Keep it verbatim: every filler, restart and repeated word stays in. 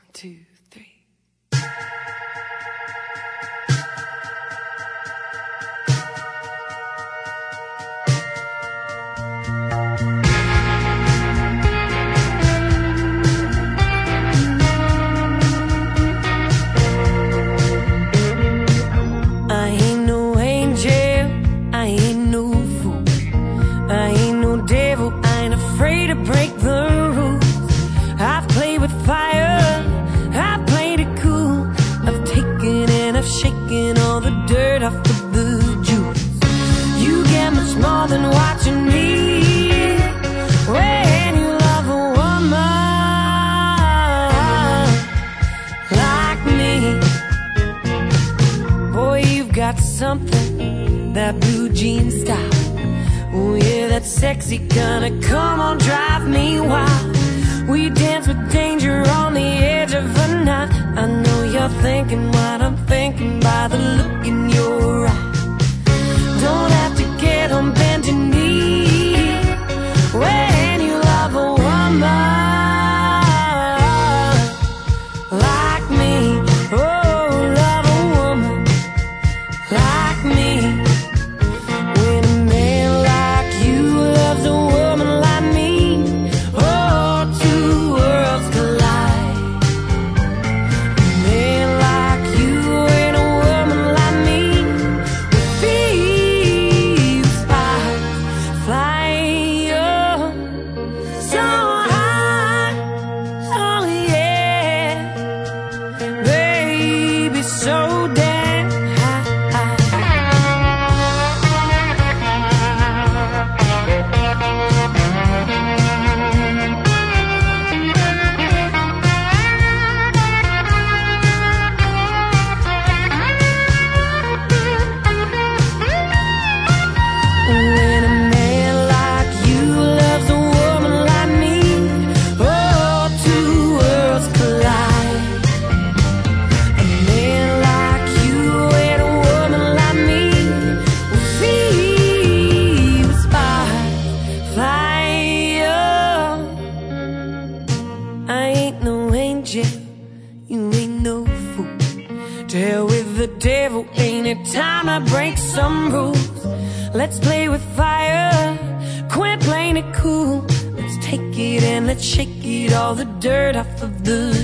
two, three. I ain't no angel, I ain't no fool, I ain't no devil, I ain't afraid to break the rules. I've played with fire, I've played it cool, I've taken and I've shaken all the dirt off of the jewels. You get much more than what you need when you love a woman like me. Boy, you've got something, that blue jean style. Oh yeah, that sexy kinda, come on, drive me wild. We dance with danger on the edge of a night. I know you're thinking what I'm thinking by the look in your eye. Don't have to get on bended knee when you love a woman like me. Oh, love a woman like me. When a man like you loves a woman like me, oh, two worlds collide. A man like you and a woman like me would feel sparks fly up so high. Oh yeah, baby, so damn high. When a man like you loves a woman like me, oh, two worlds collide. A man like you and a woman like me will feel sparks fly up. I ain't no angel, you ain't no fool. To hell with the devil, ain't it time to break some rules? Let's play with fire, quit playing it cool. Let's take it and let's shake it, all the dirt off of the